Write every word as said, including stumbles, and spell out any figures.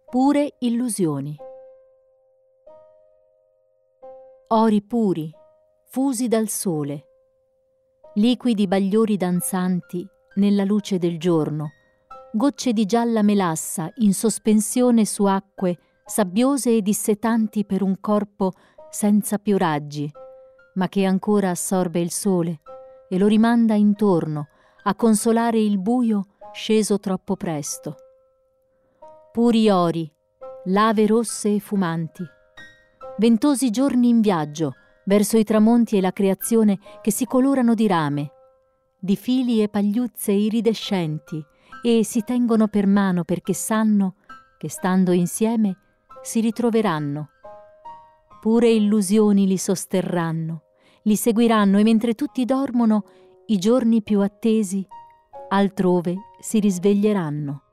Pure illusioni. Ori puri, fusi dal sole, liquidi bagliori danzanti nella luce del giorno, gocce di gialla melassa in sospensione su acque sabbiose e dissetanti per un corpo senza più raggi, ma che ancora assorbe il sole e lo rimanda intorno a consolare il buio sceso troppo presto. Puri ori, lave rosse e fumanti, ventosi giorni in viaggio verso i tramonti e la creazione che si colorano di rame, di fili e pagliuzze iridescenti e si tengono per mano perché sanno che stando insieme si ritroveranno. Pure illusioni li sosterranno, li seguiranno e mentre tutti dormono i giorni più attesi altrove si risveglieranno.